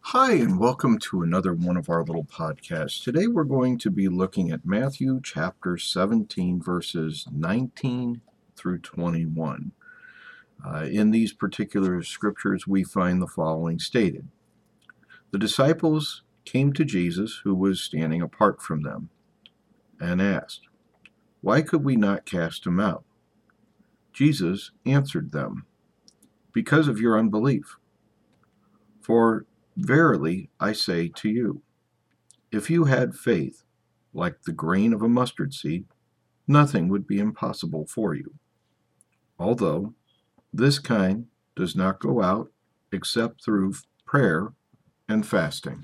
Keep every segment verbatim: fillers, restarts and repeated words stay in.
Hi, and welcome to another one of our little podcasts. Today we're going to be looking at Matthew chapter seventeen, verses nineteen through twenty-one. Uh, in these particular scriptures, we find the following stated: The disciples came to Jesus, who was standing apart from them, and asked, "Why could we not cast him out?" Jesus answered them, "Because of your unbelief. For verily I say to you, if you had faith like the grain of a mustard seed, nothing would be impossible for you. Although this kind does not go out except through prayer and fasting."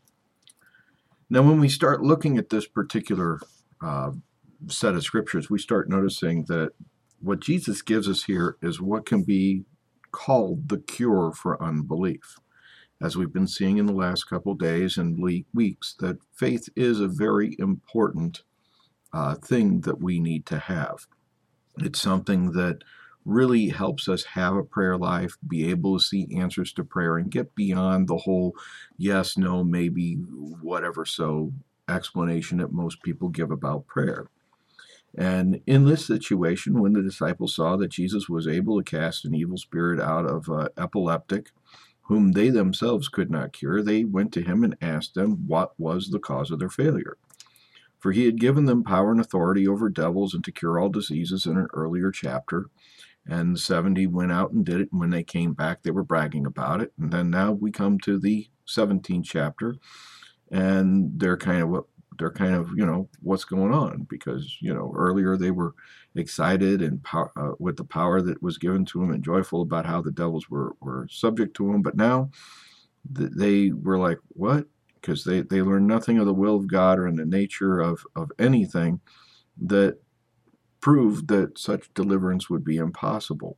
Now, when we start looking at this particular uh, set of scriptures, we start noticing that what Jesus gives us here is what can be called the cure for unbelief. As we've been seeing in the last couple of days and weeks, that faith is a very important uh, thing that we need to have. It's something that really helps us have a prayer life, be able to see answers to prayer, and get beyond the whole yes, no, maybe, whatever so explanation that most people give about prayer. And in this situation, when the disciples saw that Jesus was able to cast an evil spirit out of an epileptic, whom they themselves could not cure, they went to him and asked them what was the cause of their failure. For he had given them power and authority over devils and to cure all diseases in an earlier chapter. And the seventy went out and did it. And when they came back, they were bragging about it. And then now we come to the seventeenth chapter, and they're kind of what they're kind of, you know, what's going on? Because, you know, earlier they were excited and pow- uh, with the power that was given to them and joyful about how the devils were, were subject to them. But now th- they were like, what? Because they, they learned nothing of the will of God or in the nature of, of anything that proved that such deliverance would be impossible.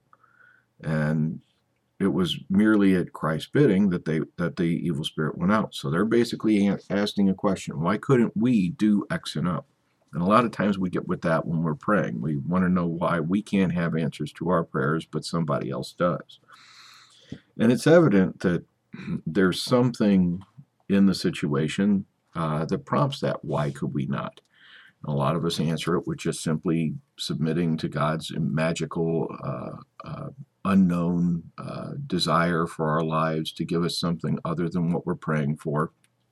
And it was merely at Christ's bidding that they that the evil spirit went out. So they're basically asking a question: why couldn't we do X and up? And a lot of times we get with that when we're praying. We want to know why we can't have answers to our prayers, but somebody else does. And it's evident that there's something in the situation uh, that prompts that. Why could we not? A lot of us answer it with just simply submitting to God's magical, uh, uh, unknown uh, desire for our lives to give us something other than what we're praying for.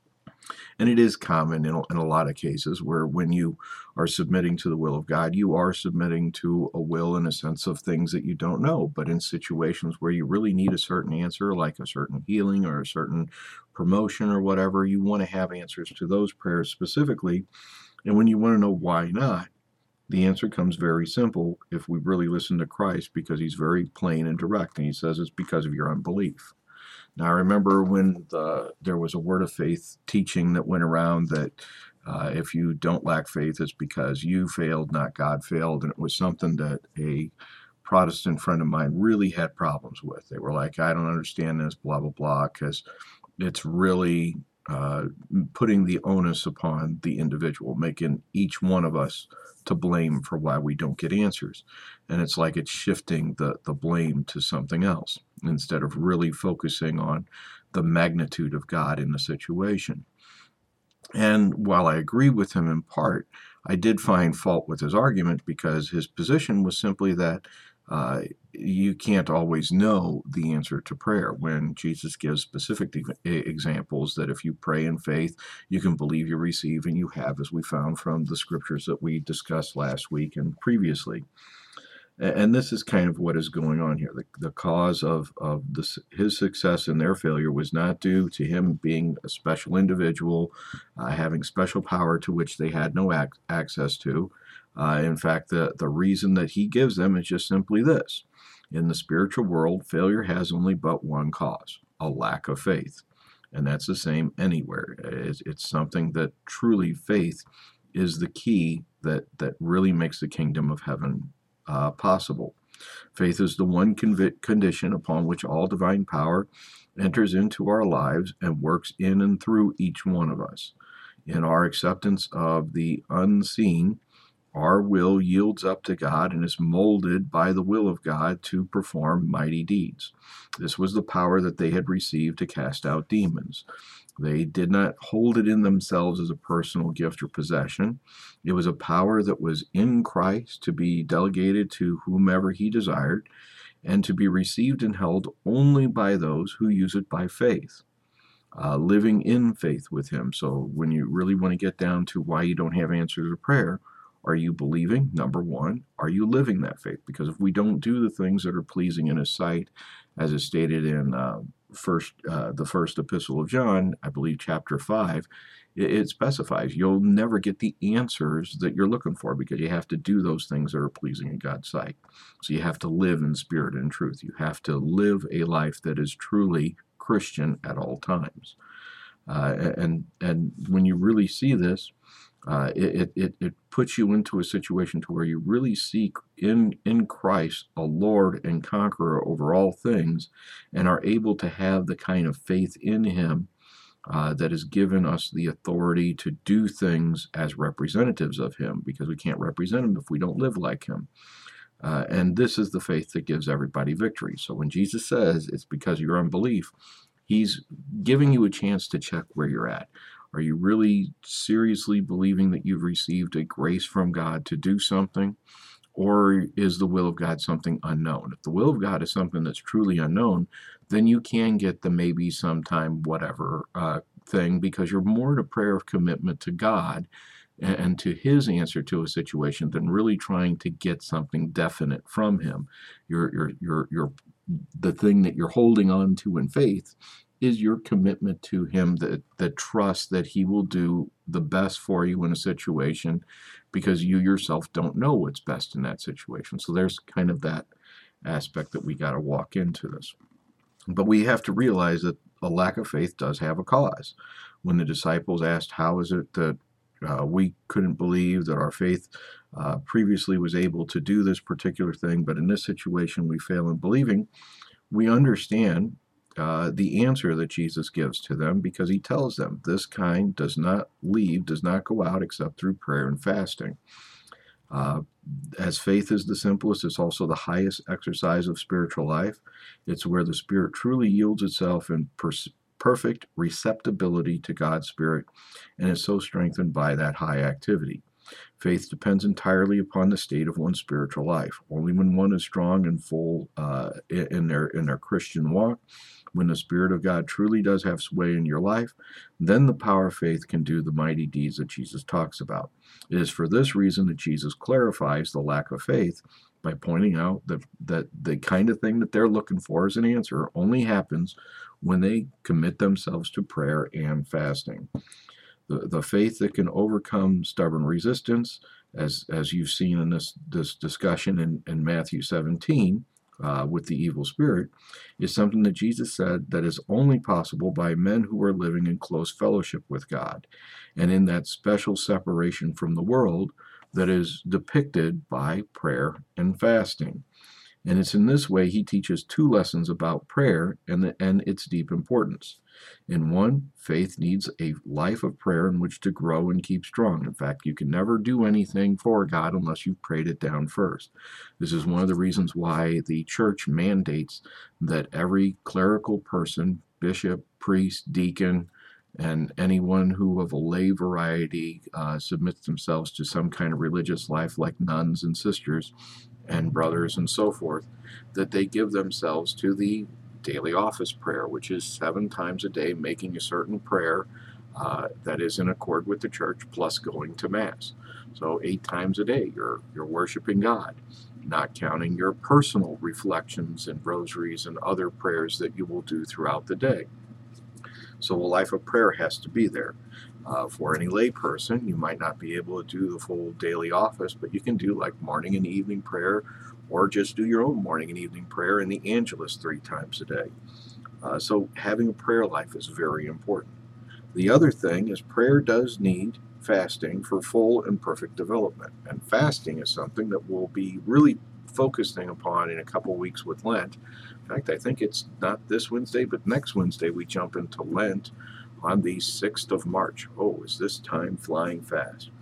And it is common in a, in a lot of cases where when you are submitting to the will of God, you are submitting to a will in a sense of things that you don't know. But in situations where you really need a certain answer, like a certain healing or a certain promotion or whatever, you want to have answers to those prayers specifically. And when you want to know why not, the answer comes very simple if we really listen to Christ, because he's very plain and direct. And he says it's because of your unbelief. Now, I remember when the, there was a word of faith teaching that went around that uh, if you don't lack faith, it's because you failed, not God failed. And it was something that a Protestant friend of mine really had problems with. They were like, I don't understand this, blah, blah, blah, because it's really uh, putting the onus upon the individual, making each one of us to blame for why we don't get answers. And it's like it's shifting the, the blame to something else instead of really focusing on the magnitude of God in the situation. And while I agree with him in part, I did find fault with his argument because his position was simply that uh, you can't always know the answer to prayer when Jesus gives specific examples that if you pray in faith, you can believe you receive, and you have, as we found from the scriptures that we discussed last week and previously. And this is kind of what is going on here. The, the cause of, of this, his success and their failure was not due to him being a special individual, uh, having special power to which they had no ac- access to. Uh, in fact, the, the reason that he gives them is just simply this. In the spiritual world, failure has only but one cause: a lack of faith. And that's the same anywhere. It's, it's something that truly faith is the key that, that really makes the kingdom of heaven Uh, possible. Faith is the one convi- condition upon which all divine power enters into our lives and works in and through each one of us. In our acceptance of the unseen, Our will yields up to God and is molded by the will of God to perform mighty deeds. This was the power that they had received to cast out demons. They did not hold it in themselves as a personal gift or possession. It was a power that was in Christ to be delegated to whomever he desired and to be received and held only by those who use it by faith. Uh, living in faith with him. So when you really want to get down to why you don't have answers to prayer, are you believing? Number one, are you living that faith? Because if we don't do the things that are pleasing in his sight, as is stated in uh, first uh, the first epistle of John, I believe chapter five, it, it specifies you'll never get the answers that you're looking for because you have to do those things that are pleasing in God's sight. So you have to live in spirit and truth. You have to live a life that is truly Christian at all times. Uh, and and when you really see this, uh, it, it, it puts you into a situation to where you really seek in, in Christ a Lord and conqueror over all things and are able to have the kind of faith in him uh, that has given us the authority to do things as representatives of him, because we can't represent him if we don't live like him. Uh, and this is the faith that gives everybody victory. So when Jesus says it's because of your unbelief, he's giving you a chance to check where you're at. Are you really seriously believing that you've received a grace from God to do something? Or is the will of God something unknown? If the will of God is something that's truly unknown, then you can get the maybe sometime whatever uh, thing, because you're more in a prayer of commitment to God and to his answer to a situation than really trying to get something definite from him. You're, you're, you're, you're, the thing that you're holding on to in faith is your commitment to him, that, that trust that he will do the best for you in a situation because you yourself don't know what's best in that situation. So there's kind of that aspect that we got to walk into this. But we have to realize that a lack of faith does have a cause. When the disciples asked, how is it that Uh, we couldn't believe that our faith uh, previously was able to do this particular thing, but in this situation we fail in believing, we understand uh, the answer that Jesus gives to them, because he tells them this kind does not leave, does not go out except through prayer and fasting. Uh, as faith is the simplest, it's also the highest exercise of spiritual life. It's where the Spirit truly yields itself in pers- perfect receptibility to God's Spirit, and is so strengthened by that high activity. Faith depends entirely upon the state of one's spiritual life. Only when one is strong and full uh, in their in their Christian walk, when the Spirit of God truly does have sway in your life, then the power of faith can do the mighty deeds that Jesus talks about. It is for this reason that Jesus clarifies the lack of faith by pointing out that, that the kind of thing that they're looking for as an answer only happens when they commit themselves to prayer and fasting. The, the faith that can overcome stubborn resistance, as, as you've seen in this, this discussion in, in Matthew seventeen, Uh, with the evil spirit, is something that Jesus said that is only possible by men who are living in close fellowship with God and in that special separation from the world that is depicted by prayer and fasting. And it's in this way he teaches two lessons about prayer and, the, and its deep importance. In one, faith needs a life of prayer in which to grow and keep strong. In fact, you can never do anything for God unless you've prayed it down first. This is one of the reasons why the church mandates that every clerical person, bishop, priest, deacon, and anyone who of a lay variety uh, submits themselves to some kind of religious life, like nuns and sisters and brothers and so forth, that they give themselves to the daily office prayer, which is seven times a day making a certain prayer uh, that is in accord with the church, plus going to Mass. So eight times a day you're you're worshiping God, not counting your personal reflections and rosaries and other prayers that you will do throughout the day. So a life of prayer has to be there. Uh, for any lay person, you might not be able to do the full daily office, but you can do like morning and evening prayer, or just do your own morning and evening prayer in the Angelus three times a day. Uh, so having a prayer life is very important. The other thing is prayer does need fasting for full and perfect development. And fasting is something that we'll be really focusing upon in a couple weeks with Lent. In fact, I think it's not this Wednesday, but next Wednesday we jump into Lent on the sixth of March. Oh, is this time flying fast?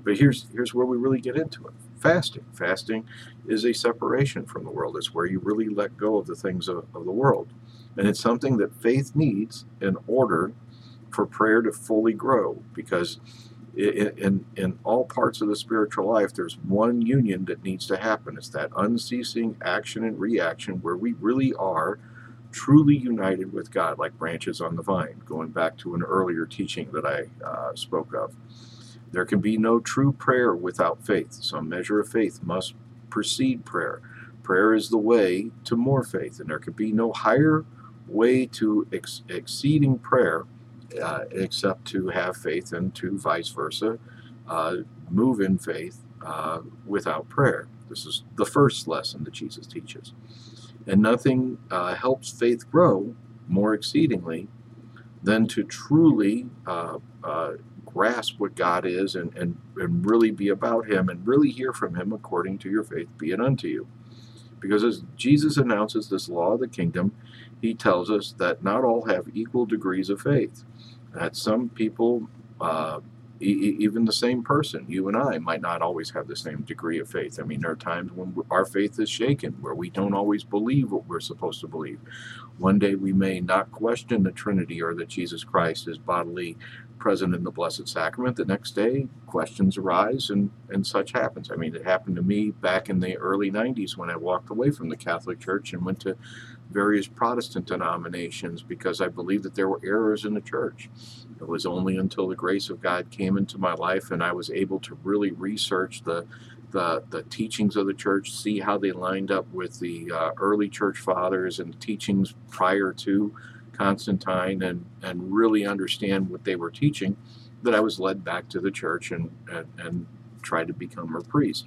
But here's here's where we really get into it. Fasting. Fasting is a separation from the world. It's where you really let go of the things of, of the world. And it's something that faith needs in order for prayer to fully grow, because in, in, in all parts of the spiritual life, there's one union that needs to happen. It's that unceasing action and reaction where we really are truly united with God, like branches on the vine, going back to an earlier teaching that I uh, spoke of. There can be no true prayer without faith. Some measure of faith must precede prayer. Prayer is the way to more faith, and there can be no higher way to ex- exceeding prayer uh, except to have faith, and to vice versa, uh, move in faith uh, without prayer. This is the first lesson that Jesus teaches. And nothing uh, helps faith grow more exceedingly than to truly uh, uh, grasp what God is, and, and, and really be about Him and really hear from Him according to your faith be it unto you. Because as Jesus announces this law of the kingdom, He tells us that not all have equal degrees of faith. That some people, uh, e- even the same person, you and I, might not always have the same degree of faith. I mean, there are times when our faith is shaken, where we don't always believe what we're supposed to believe. One day we may not question the Trinity or that Jesus Christ is bodily present in the Blessed Sacrament. The next day, questions arise, and, and such happens. I mean, it happened to me back in the early nineties when I walked away from the Catholic Church and went to various Protestant denominations because I believed that there were errors in the church. It was only until the grace of God came into my life and I was able to really research the the, the teachings of the church, see how they lined up with the uh, early church fathers and the teachings prior to Constantine, and, and really understand what they were teaching, that I was led back to the church and, and, and tried to become a priest.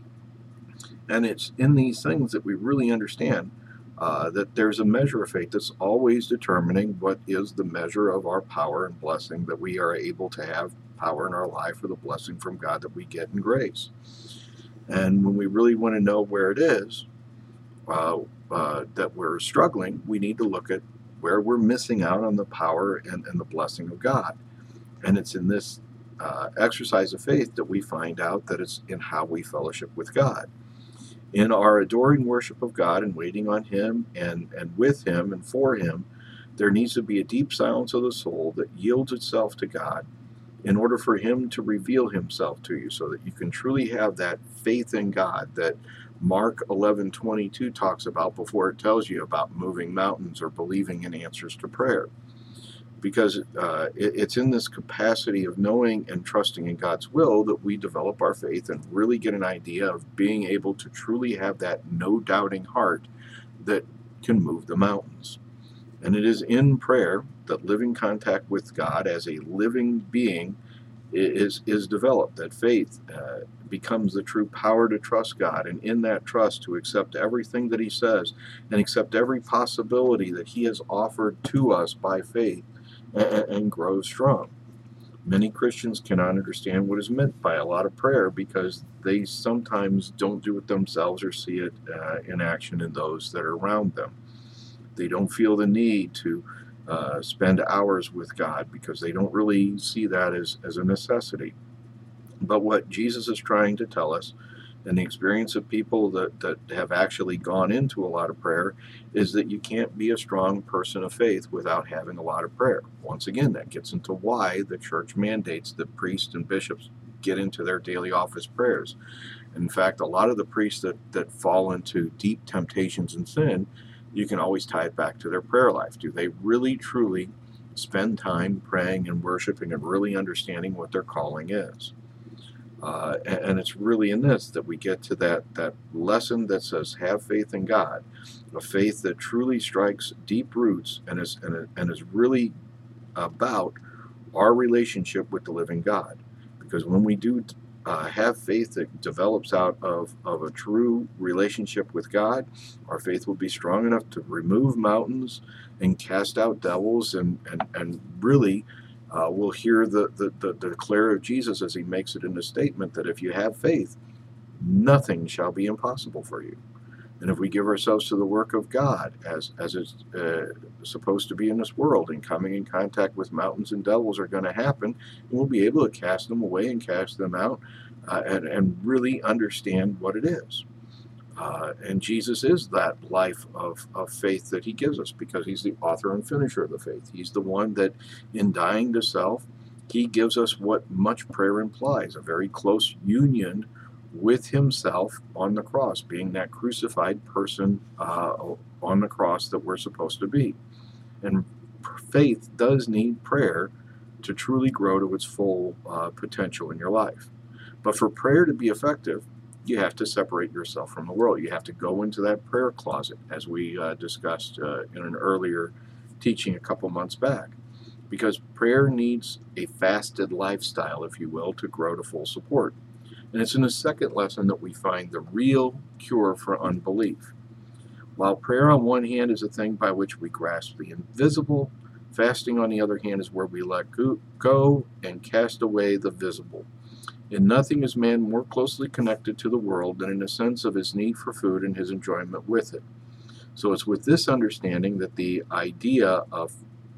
And it's in these things that we really understand uh, that there's a measure of faith that's always determining what is the measure of our power and blessing, that we are able to have power in our life, or the blessing from God that we get in grace. And when we really want to know where it is uh, uh, that we're struggling, we need to look at where we're missing out on the power and, and the blessing of God. And it's in this uh, exercise of faith that we find out that it's in how we fellowship with God. In our adoring worship of God and waiting on Him and, and with Him and for Him, there needs to be a deep silence of the soul that yields itself to God in order for Him to reveal Himself to you, so that you can truly have that faith in God that Mark eleven twenty-two talks about before it tells you about moving mountains or believing in answers to prayer. Because uh, it, it's in this capacity of knowing and trusting in God's will that we develop our faith and really get an idea of being able to truly have that no-doubting heart that can move the mountains. And it is in prayer that living contact with God as a living being is is developed, that faith uh, becomes the true power to trust God, and in that trust to accept everything that He says and accept every possibility that He has offered to us by faith, and, and grow strong. Many Christians cannot understand what is meant by a lot of prayer because they sometimes don't do it themselves or see it uh, in action in those that are around them. They don't feel the need to uh, spend hours with God because they don't really see that as, as a necessity. But what Jesus is trying to tell us, and the experience of people that, that have actually gone into a lot of prayer, is that you can't be a strong person of faith without having a lot of prayer. Once again, that gets into why the church mandates that priests and bishops get into their daily office prayers. In fact, a lot of the priests that, that fall into deep temptations and sin, you can always tie it back to their prayer life. Do they really, truly spend time praying and worshiping and really understanding what their calling is? Uh, and, and it's really in this that we get to that, that lesson that says, have faith in God, a faith that truly strikes deep roots and is, and, and is really about our relationship with the living God. Because when we do uh, have faith that develops out of, of a true relationship with God, our faith will be strong enough to remove mountains and cast out devils, and, and, and really uh, we'll hear the, the, the, the declare of Jesus as He makes it in the statement that if you have faith, nothing shall be impossible for you. And if we give ourselves to the work of God as as it's uh, supposed to be in this world, and coming in contact with mountains and devils are going to happen, and we'll be able to cast them away and cast them out uh, and, and really understand what it is. Uh, and Jesus is that life of, of faith that he gives us because he's the author and finisher of the faith. He's the one that, in dying to self, he gives us what much prayer implies, a very close union with himself on the cross, being that crucified person uh, on the cross that we're supposed to be. And faith does need prayer to truly grow to its full uh, potential in your life. But for prayer to be effective, you have to separate yourself from the world. You have to go into that prayer closet, as we uh, discussed uh, in an earlier teaching a couple months back, because prayer needs a fasted lifestyle, if you will, to grow to full support. And it's in the second lesson that we find the real cure for unbelief. While prayer on one hand is a thing by which we grasp the invisible, fasting on the other hand is where we let go and cast away the visible. In nothing is man more closely connected to the world than in a sense of his need for food and his enjoyment with it. So it's with this understanding that the idea of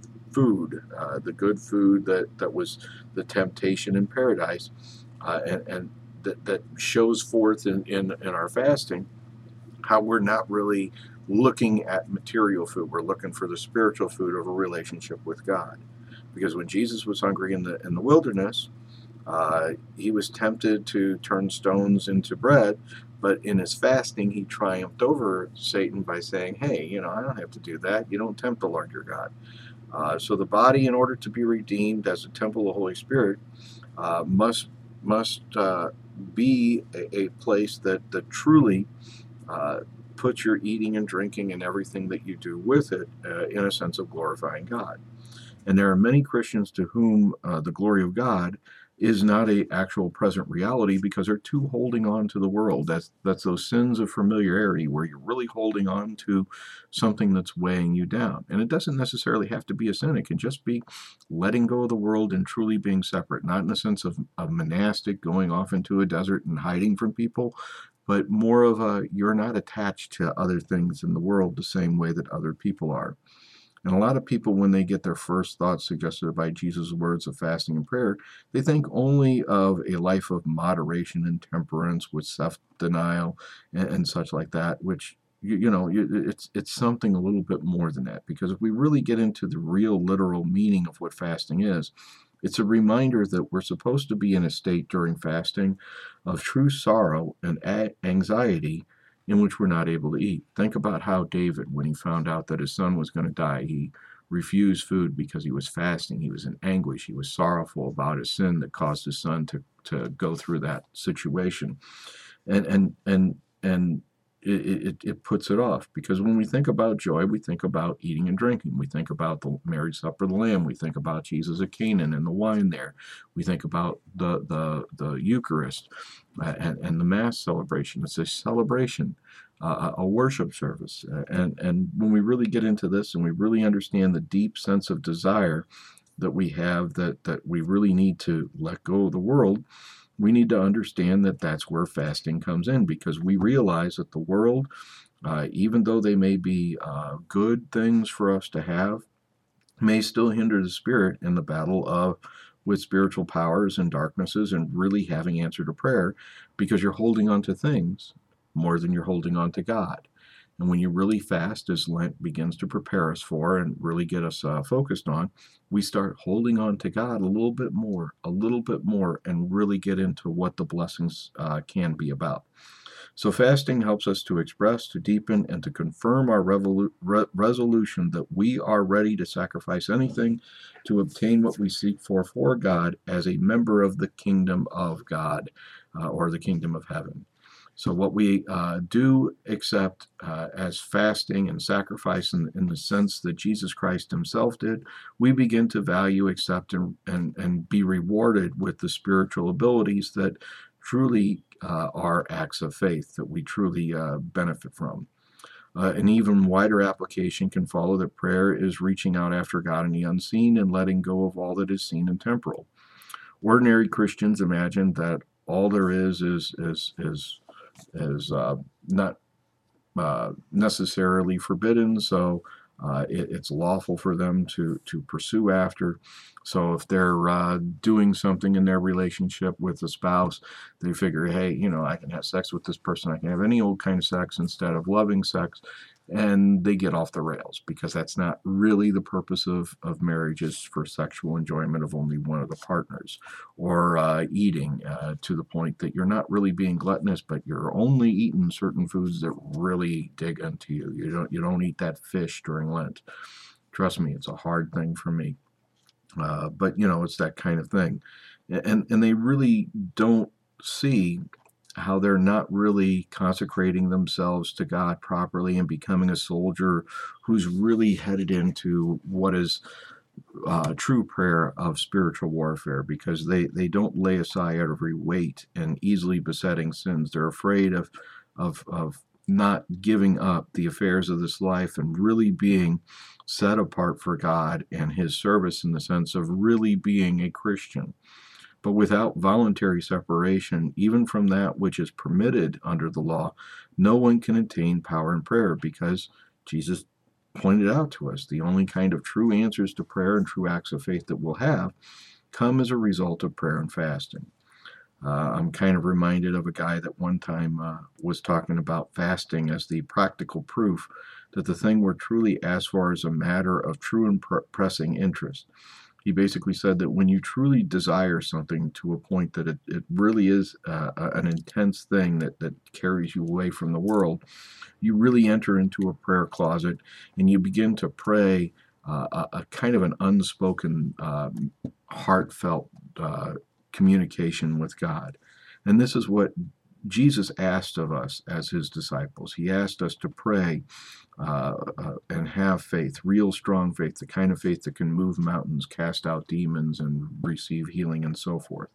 food, uh, the good food that, that was the temptation in paradise, uh, and, and that, that shows forth in, in, in our fasting, how we're not really looking at material food. We're looking for the spiritual food of a relationship with God. Because when Jesus was hungry in the in the wilderness, Uh, he was tempted to turn stones into bread, but in his fasting, he triumphed over Satan by saying, hey, you know, I don't have to do that. You don't tempt the Lord your God. Uh, so the body, in order to be redeemed as a temple of the Holy Spirit, uh, must must uh, be a, a place that, that truly uh, puts your eating and drinking and everything that you do with it uh, in a sense of glorifying God. And there are many Christians to whom uh, the glory of God is not a actual present reality because they're too holding on to the world. That's that's those sins of familiarity where you're really holding on to something that's weighing you down. And it doesn't necessarily have to be a sin. It can just be letting go of the world and truly being separate, not in the sense of a monastic going off into a desert and hiding from people, but more of a you're not attached to other things in the world the same way that other people are. And a lot of people, when they get their first thoughts suggested by Jesus' words of fasting and prayer, they think only of a life of moderation and temperance with self-denial and, and such like that, which, you, you know, it's, it's something a little bit more than that. Because if we really get into the real literal meaning of what fasting is, it's a reminder that we're supposed to be in a state during fasting of true sorrow and a- anxiety in which we're not able to eat. Think about how David, when he found out that his son was going to die, he refused food because he was fasting. He was in anguish. He was sorrowful about his sin that caused his son to, to go through that situation. And and and and it, it, it puts it off, because when we think about joy, we think about eating and drinking. We think about the marriage supper of the Lamb. We think about Jesus at Canaan and the wine there. We think about the the, the Eucharist uh, and, and the Mass celebration. It's a celebration, uh, a worship service. Uh, and, and when we really get into this and we really understand the deep sense of desire that we have, that, that we really need to let go of the world, we need to understand that that's where fasting comes in, because we realize that the world, uh, even though they may be uh, good things for us to have, may still hinder the spirit in the battle of with spiritual powers and darknesses and really having answer to prayer, because you're holding on to things more than you're holding on to God. And when you really fast, as Lent begins to prepare us for and really get us uh, focused on, we start holding on to God a little bit more, a little bit more, and really get into what the blessings uh, can be about. So fasting helps us to express, to deepen, and to confirm our revolu- re- resolution that we are ready to sacrifice anything to obtain what we seek for for God as a member of the kingdom of God, uh, or the kingdom of heaven. So what we uh, do accept uh, as fasting and sacrifice in, in the sense that Jesus Christ himself did, we begin to value, accept, and, and, and be rewarded with the spiritual abilities that truly uh, are acts of faith that we truly uh, benefit from. Uh, an even wider application can follow that prayer is reaching out after God in the unseen and letting go of all that is seen and temporal. Ordinary Christians imagine that all there is is is is is uh, not uh, necessarily forbidden. So Uh, it, it's lawful for them to to pursue after. So if they're uh, doing something in their relationship with the spouse, they figure, hey, you know, I can have sex with this person. I can have any old kind of sex instead of loving sex. And they get off the rails because that's not really the purpose of, of marriage, is for sexual enjoyment of only one of the partners, or uh, eating uh, to the point that you're not really being gluttonous, but you're only eating certain foods that really dig into you. You don't you don't eat that fish during Lent. Trust me, it's a hard thing for me. Uh, but you know, it's that kind of thing, and and they really don't see how they're not really consecrating themselves to God properly and becoming a soldier who's really headed into what is uh, true prayer of spiritual warfare, because they, they don't lay aside every weight and easily besetting sins. They're afraid of, of, of not giving up the affairs of this life and really being set apart for God and his service, in the sense of really being a Christian. But without voluntary separation, even from that which is permitted under the law, no one can attain power in prayer, because Jesus pointed out to us the only kind of true answers to prayer and true acts of faith that we'll have come as a result of prayer and fasting. Uh, I'm kind of reminded of a guy that one time uh, was talking about fasting as the practical proof that the thing we're truly asked for is a matter of true and pr- pressing interest. He basically said that when you truly desire something to a point that it, it really is uh, an intense thing that, that carries you away from the world, you really enter into a prayer closet and you begin to pray uh, a, a kind of an unspoken, um, heartfelt uh, communication with God. And this is what Jesus asked of us as his disciples. He asked us to pray uh, uh, and have faith, real strong faith, the kind of faith that can move mountains, cast out demons, and receive healing, and so forth.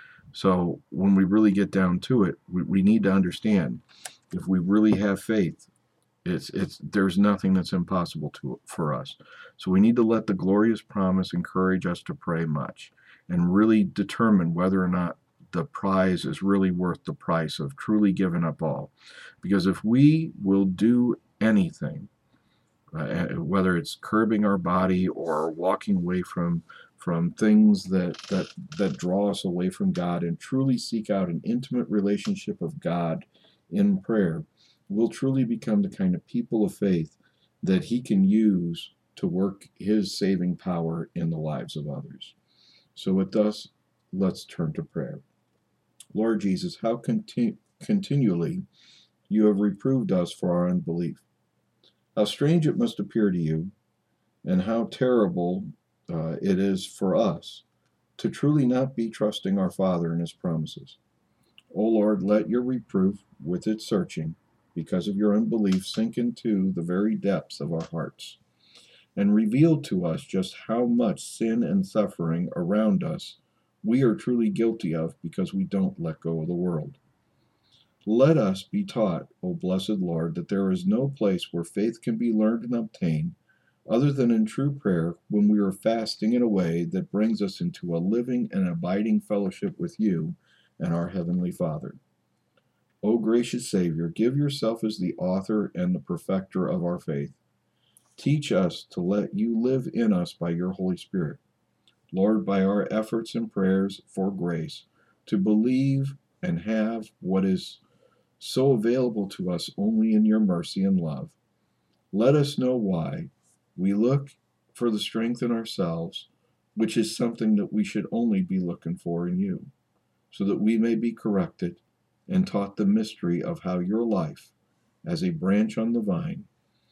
So when we really get down to it, we, we need to understand, if we really have faith, it's it's there's nothing that's impossible to for us. So we need to let the glorious promise encourage us to pray much and really determine whether or not the prize is really worth the price of truly giving up all. Because if we will do anything, uh, whether it's curbing our body or walking away from from things that that that draw us away from God, and truly seek out an intimate relationship of God in prayer, we'll truly become the kind of people of faith that he can use to work his saving power in the lives of others. So with us, let's turn to prayer. Lord Jesus, how conti- continually you have reproved us for our unbelief. How strange it must appear to you, and how terrible uh, it is for us to truly not be trusting our Father and his promises. O Lord, let your reproof, with its searching, because of your unbelief, sink into the very depths of our hearts, and reveal to us just how much sin and suffering around us we are truly guilty of, because we don't let go of the world. Let us be taught, O blessed Lord, that there is no place where faith can be learned and obtained other than in true prayer, when we are fasting in a way that brings us into a living and abiding fellowship with you and our Heavenly Father. O gracious Savior, give yourself as the author and the perfecter of our faith. Teach us to let you live in us by your Holy Spirit. Lord, by our efforts and prayers for grace to believe and have what is so available to us only in your mercy and love, let us know why we look for the strength in ourselves, which is something that we should only be looking for in you, so that we may be corrected and taught the mystery of how your life, as a branch on the vine,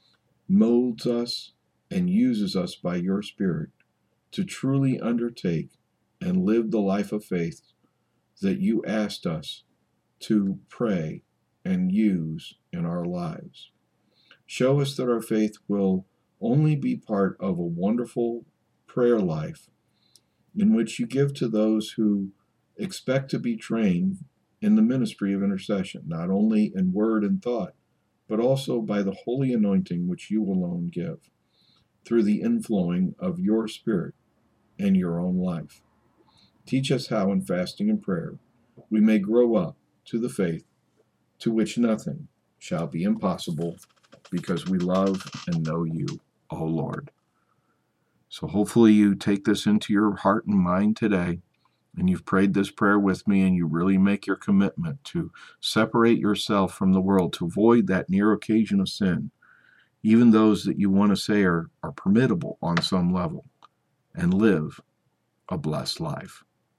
molds us and uses us by your Spirit to truly undertake and live the life of faith that you asked us to pray and use in our lives. Show us that our faith will only be part of a wonderful prayer life in which you give to those who expect to be trained in the ministry of intercession, not only in word and thought, but also by the holy anointing which you alone give, through the inflowing of your Spirit and your own life. Teach us how, in fasting and prayer, we may grow up to the faith to which nothing shall be impossible, because we love and know you. O Lord. So hopefully you take this into your heart and mind today, and you've prayed this prayer with me, and you really make your commitment to separate yourself from the world, to avoid that near occasion of sin, even those that you want to say are, are permittable on some level, and live a blessed life.